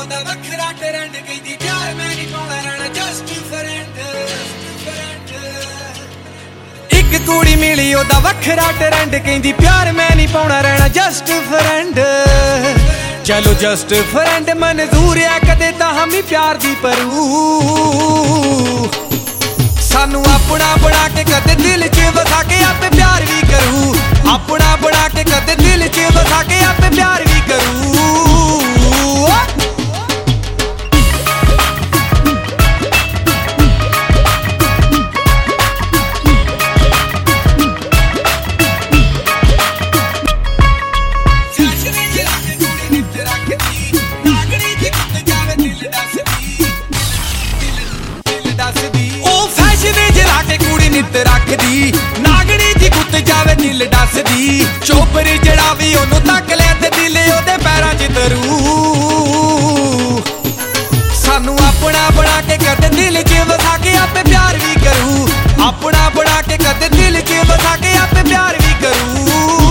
ਉਹਦਾ ਵੱਖਰਾ ਟਰੈਂਡ ਕਹਿੰਦੀ ਪਿਆਰ ਮੈਂ ਨਹੀਂ ਪਾਉਣਾ ਰਹਿਣਾ ਜਸਟ ਫਰੈਂਡ ਇੱਕ ਕੁੜੀ ਮਿਲੀ ਉਹਦਾ ਵੱਖਰਾ ਟਰੈਂਡ ਕਹਿੰਦੀ ਪਿਆਰ ਮੈਂ ਨਹੀਂ ਪਾਉਣਾ ਰਹਿਣਾ ਜਸਟ ਫਰੈਂਡ ਚਲੋ ਜਸਟ ਫਰੈਂਡ ਮਨਜ਼ੂਰ ਆ ਕਦੇ ਤਾਂ ਹਮੀ ਪਿਆਰ ਦੀ ਪਰੂ ਸਾਨੂੰ ਆਪਣਾ ਬਣਾ ਕੇ ਕਦੇ ਦਿਲ 'ਚ ਵਸਾ ਕੇ ਆਪੇ ਪਿਆਰ ਵੀ ਕਰੂ ਆਪਣਾ ਬਣਾ ਕੇ ਕਦੇ ਦਿਲ 'ਚ ਵਸਾ ਕੇ ਆਪੇ ਪਿਆਰ ਵੀ ਕਰੂ ਨਿੱਤ ਰੱਖਦੀ ਨਾਗਣੀ ਦੀ ਗੁੱਤ ਜਾਵੇ ਦਿਲ ਦੱਸਦੀ ਚੋਪਰ ਜਿਹੜਾ ਵੀ ਉਹਨੂੰ ਤੱਕ ਲੈ ਤੇ ਦਿਲ ਉਹਦੇ ਪੈਰਾਂ 'ਚ ਧਰੂ ਸਾਨੂੰ ਆਪਣਾ ਬਣਾ ਕੇ ਕਦੇ ਦਿਲ 'ਚ ਵਸਾ ਕੇ ਆਪੇ ਪਿਆਰ ਵੀ ਕਰੂ ਆਪਣਾ ਬਣਾ ਕੇ ਕਦੇ ਦਿਲ 'ਚ ਵਸਾ ਕੇ ਆਪੇ ਪਿਆਰ ਵੀ ਕਰੂ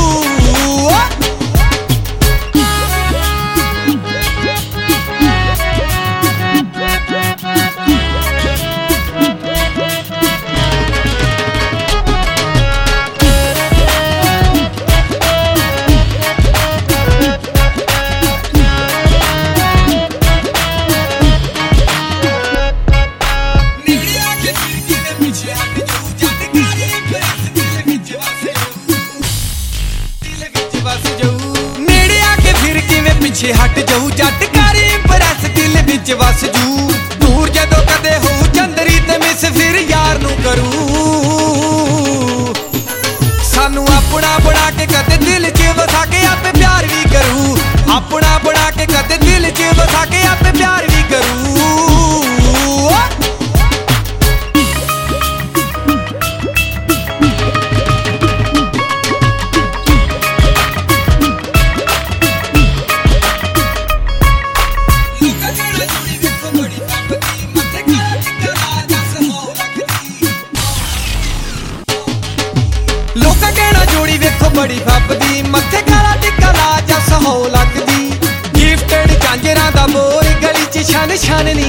ਨੇੜੇ ਆ ਕੇ ਫਿਰ ਕਿਵੇਂ ਪਿੱਛੇ ਹਟ ਜਾਊ ਜੱਟ ਕਰ ਇੰਪ੍ਰੈਸ ਦਿਲ ਵਿੱਚ ਵਸ ਜੂ ਦੂਰ ਜਦੋਂ ਕਦੇ ਹੋਊ ਚੰਦਰੀ ਤੇ ਮਿਸ ਫਿਰ ਯਾਰ ਨੂੰ ਕਰੂ ਸਾਨੂੰ ਆਪਣਾ ਬਣਾ ਕੇ ਕਦੇ ਦਿਲ 'ਚ ਵਸਾ ਕੇ ਆਪੇ ਪਿਆਰ ਵੀ ਕਰੂ ਆਪਣਾ ਬਣਾ ਕੇ ਕਦੇ ਦਿਲ 'ਚ ਵਸਾ ਕੇ ਆਪੇ ਪਿਆਰ ਵੀ ਕਰੂ ਲੋਕਾਂ ਕਹਿਣਾ ਜੋੜੀ ਵੇਖੋ ਬੜੀ ਫੱਬਦੀ ਮੱਥੇ ਕਾਲਾ ਟਿੱਕਾ ਲਾ ਜੱਸ ਹੋ ਲੱਗਦੀ ਗਿਫਟਡ ਝਾਂਜਰਾਂ ਦਾ ਬੋਰ ਗਲੀ 'ਚ ਛਨ ਛਨ ਨਹੀਂ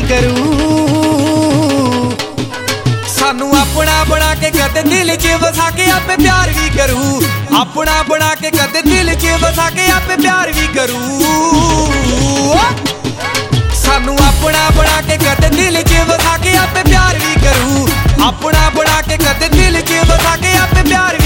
ਕਰੂ ਸਾਨੂੰ ਆਪਣਾ ਬਣਾ ਕੇ ਕਦੇ ਦਿਲ 'ਚ ਵਸਾ ਕੇ ਆਪੇ ਪਿਆਰ ਵੀ ਕਰੂ ਆਪਣਾ ਬਣਾ ਕੇ ਕਦੇ ਦਿਲ 'ਚ ਵਸਾ ਕੇ ਆਪੇ ਪਿਆਰ ਵੀ ਕਰੂ ਸਾਨੂੰ ਆਪਣਾ ਬਣਾ ਕੇ ਕਦੇ ਦਿਲ 'ਚ ਵਸਾ ਕੇ ਆਪੇ ਪਿਆਰ ਵੀ ਕਰੂ ਆਪਣਾ ਬਣਾ ਕੇ ਕਦੇ ਦਿਲ 'ਚ ਵਸਾ ਕੇ ਆਪੇ ਪਿਆਰ